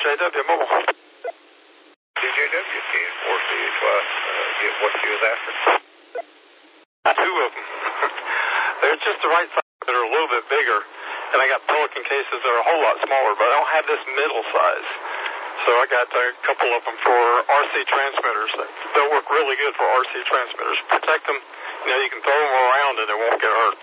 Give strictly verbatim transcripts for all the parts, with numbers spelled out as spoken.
J W Mobile. J W came for C H Y, uh, get what she was after. Two of them. They're just the right size. They're a little bit bigger, and I got Pelican cases that are a whole lot smaller, but I don't have this middle size. So I got a couple of them for R C transmitters. They'll work really good for R C transmitters. Protect them. You know, you can throw them around and it won't get hurt.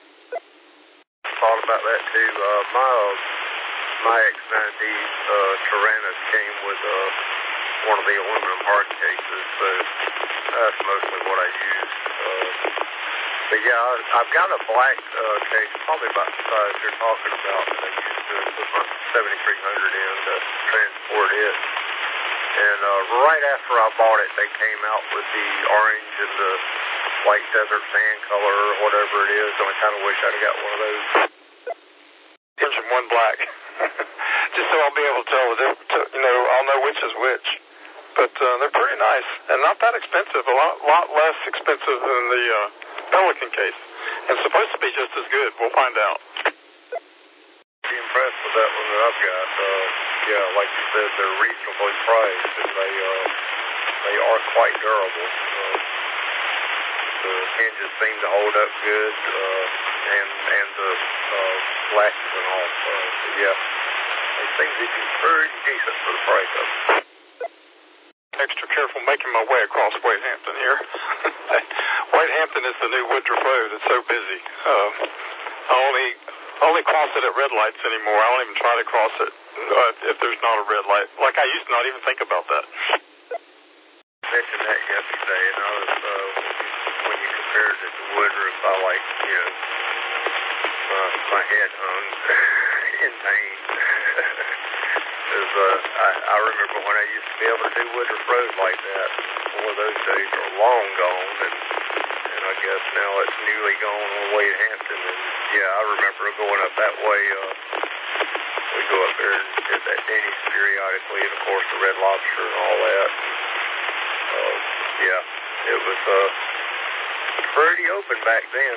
Thought about that too. Uh, my uh, my X ninety uh, Tyrannus came with uh, one of the aluminum hard cases, so that's mostly what I use. Uh, but yeah, I, I've got a black uh, case, probably about the size you're talking about, that I used to put my seventy-three hundred in to transport it. And uh, right after I bought it, they came out with the orange and the white desert sand color or whatever it is, and I kind of wish I'd have got one of those. Orange and one black. Just so I'll be able to tell, you know, I'll know which is which. But uh, they're pretty nice and not that expensive, a lot, lot less expensive than the uh, Pelican case. And supposed to be just as good. We'll find out. Be impressed with that one that I've got. Uh, yeah, like you said, they're reasonably priced, and they uh, they are quite durable. Uh, the hinges seem to hold up good, uh, and and the uh, latches and all. Uh, so yeah, they seem to be pretty decent for the price of them. Extra careful making my way across White Hampton here. White Hampton is the new Woodruff Road. It's so busy. Uh, I only only cross it at red lights anymore. I don't even try to cross it uh, if there's not a red light. Like I used to not even think about that. I mentioned that yesterday, and I was uh, when you compared it to Woodruff, I like you know uh, my head hung in pain. Because uh, I, I remember when I used to be able to do Woodruff Road like that. Well, those days are long gone, and and I guess now it's newly gone on Wade Hampton. And yeah, I remember going up that way. Uh, we go up there and did that Denny's periodically, and of course the Red Lobster and all that. Uh, yeah, it was uh, pretty open back then.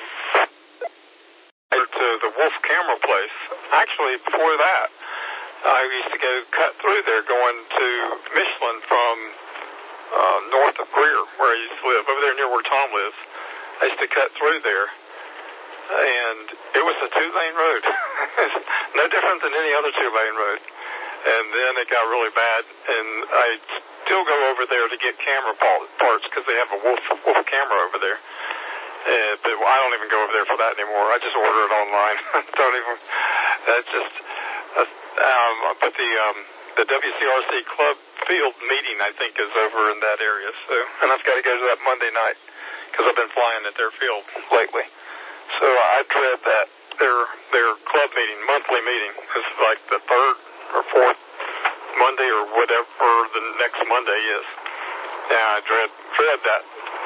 To the Wolf Camera place. Actually, before that, I used to go cut through there going to Michelin from uh, north of Greer, where I used to live, over there near where Tom lives. I used to cut through there, and it was a two-lane road. No different than any other two-lane road. And then it got really bad, and I still go over there to get camera parts because they have a Wolf, Wolf camera over there. Uh, but I don't even go over there for that anymore. I just order it online. Don't even. That's just. Uh, um, but the um, the W C R C Club Field meeting, I think, is over in that area. So, and I've got to go to that Monday night because I've been flying at their field lately. So I dread that their their club meeting, monthly meeting, is like the third or fourth Monday or whatever the next Monday is. Yeah, I dread dread that.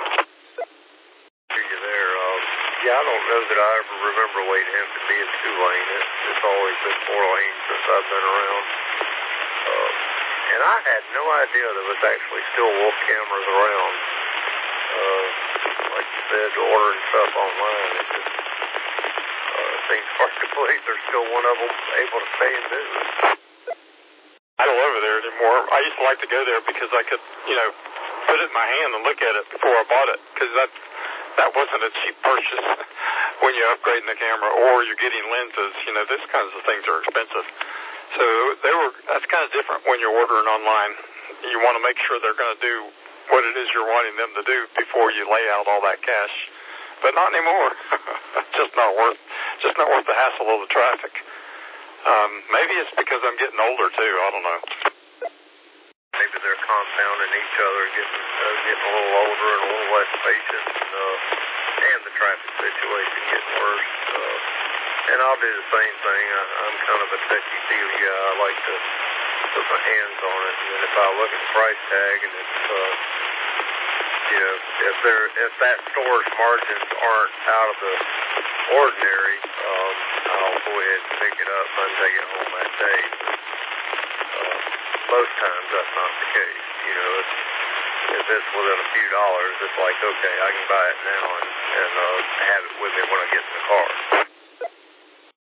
You there? Um, yeah, I don't know that I ever remember Wade Hampton being two lane. It, it's always been four lane since I've been around. Um, and I had no idea there was actually still Wolf cameras around. Uh, like you said, ordering stuff online, it just uh, seems hard to believe there's still one of them able to stay in business. I don't go over there anymore. I used to like to go there because I could, you know, put it in my hand and look at it before I bought it, because that that wasn't a cheap purchase when you're upgrading the camera or you're getting lenses. You know, these kinds of things are expensive. So they were. That's kind of different when you're ordering online. You want to make sure they're going to do what it is you're wanting them to do before you lay out all that cash. But not anymore. Just not worth. Just not worth the hassle of the traffic. Um, maybe it's because I'm getting older too. I don't know. Maybe they're compounding each other, getting uh, getting a little older and a little less patient, and, uh, and the traffic situation getting worse. Uh, and I'll do the same thing. I, I'm kind of a touchy-feely guy. I like to put my hands on it, and then if I look at the price tag, and it's uh, you know, if there if that store's margins aren't out of the ordinary, um, I'll go ahead and pick it up and take it home that day. Uh, most times that's not the case. You know, if, if it's within a few dollars, it's like, okay, I can buy it now and, and uh, have it with me when I get in the car.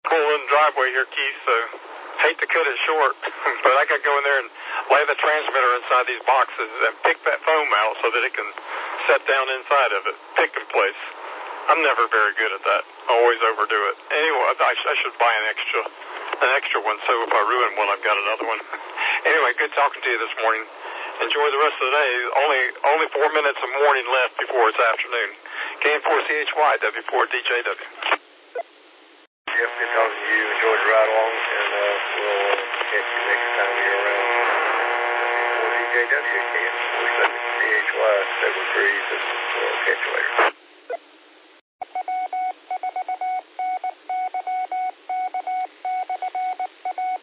cool little driveway here, Keith, so hate to cut it short, but I got to go in there and lay the transmitter inside these boxes and pick that foam out so that it can set down inside of it, pick in place. I'm never very good at that. I always overdo it. Anyway, I, sh- I should buy an extra an extra one, so if I ruin one, I've got another one. Anyway, good talking to you this morning. Enjoy the rest of the day. Only only four minutes of morning left before it's afternoon. K N four C H Y, W four D J W. Yep, good talking to you. Enjoy the ride along, and uh, we'll uh, catch you next time you're around. W four D J W, K N four C H Y, seven three. We'll catch you later.